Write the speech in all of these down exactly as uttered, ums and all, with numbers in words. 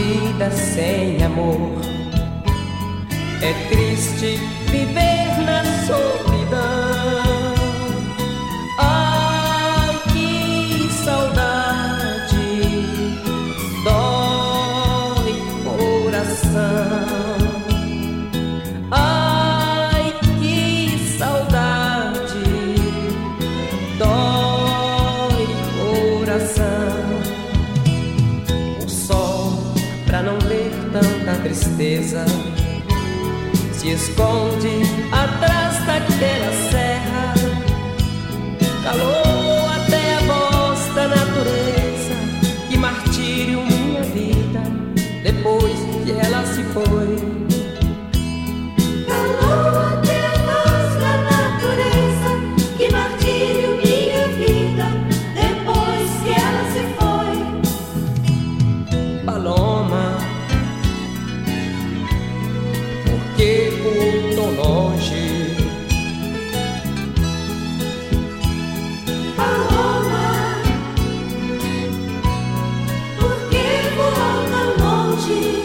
vida sem amor. É triste viver na solidão. Ai, que saudade, dói coração. Ai, que saudade, dói coração. O sol, pra não ver tanta tristeza, se esconde atrás daquela serra. Calou até a voz da natureza. Que martírio minha vida, depois que ela se foi. Calou até a voz da natureza. Que martírio minha vida, depois que ela se foi. Paloma, que voou tão longe. Paloma, por que voou tão longe?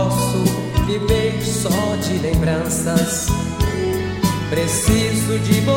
Viver só de lembranças, preciso de você.